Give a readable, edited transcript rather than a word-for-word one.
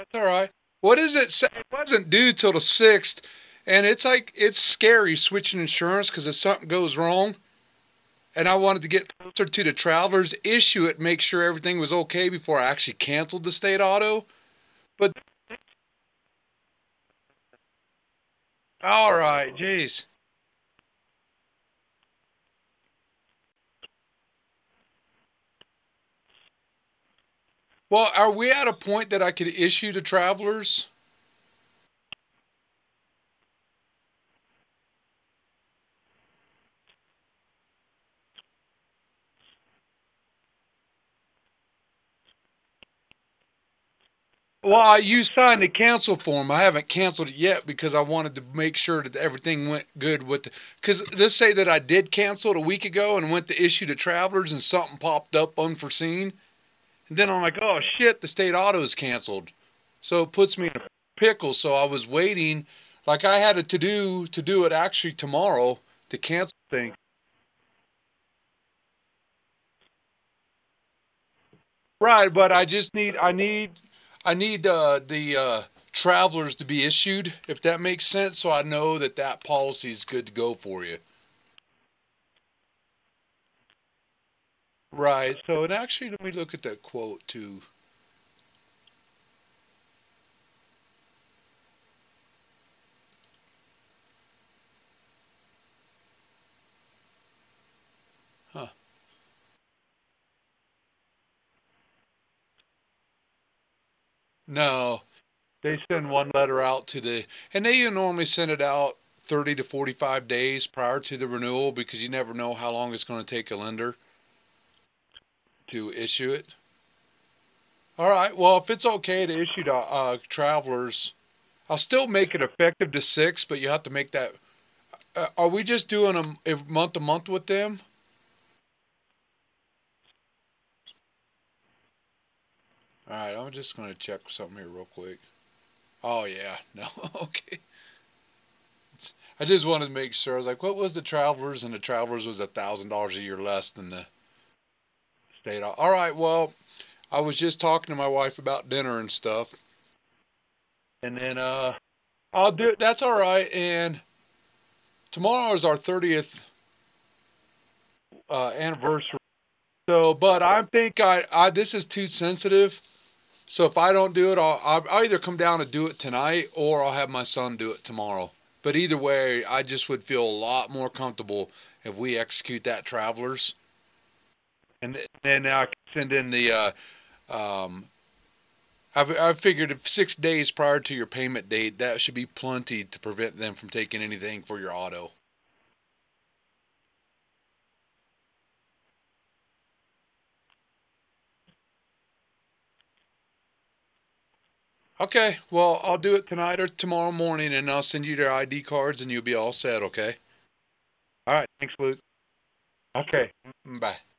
All right. What is it? It wasn't due till the 6th, and it's like it's scary switching insurance because if something goes wrong, and I wanted to get closer to the travelers, issue it, make sure everything was okay before I actually canceled the state auto. But all right, jeez. Well, are we at a point that I could issue to travelers? Well, you signed the cancel form. I haven't canceled it yet because I wanted to make sure that everything went good with the. Because let's say that I did cancel it a week ago and went to issue to travelers and something popped up unforeseen. And then I'm like, oh shit, the state auto is canceled. So it puts me in a pickle. So I was waiting. Like I had a to do it actually tomorrow to cancel things. Right, but I need the travelers to be issued, if that makes sense, so I know that that policy is good to go for you. Right. So, and actually, let me look at that quote too. Huh. No, they send one letter out to the, and they normally send it out 30 to 45 days prior to the renewal because you never know how long it's going to take a lender to issue it. All right. Well, if it's okay to issue to travelers, I'll still make it effective to 6, but you have to make that. Are we just doing them month to month with them? All right. I'm just going to check something here real quick. Oh, yeah. No. Okay. I just wanted to make sure. I was like, what was the Travelers? And the Travelers was $1,000 a year less than the state. All right. Well, I was just talking to my wife about dinner and stuff. And then I'll do it. That's all right. And tomorrow is our 30th anniversary. So, but I think this is too sensitive. So if I don't do it, I'll either come down and do it tonight or I'll have my son do it tomorrow. But either way, I just would feel a lot more comfortable if we execute that Travelers. And then I can send in the. I've figured if 6 days prior to your payment date, that should be plenty to prevent them from taking anything for your auto. Okay, well I'll do it tonight or tomorrow morning, and I'll send you their ID cards, and you'll be all set. Okay. All right. Thanks, Luke. Okay. Bye.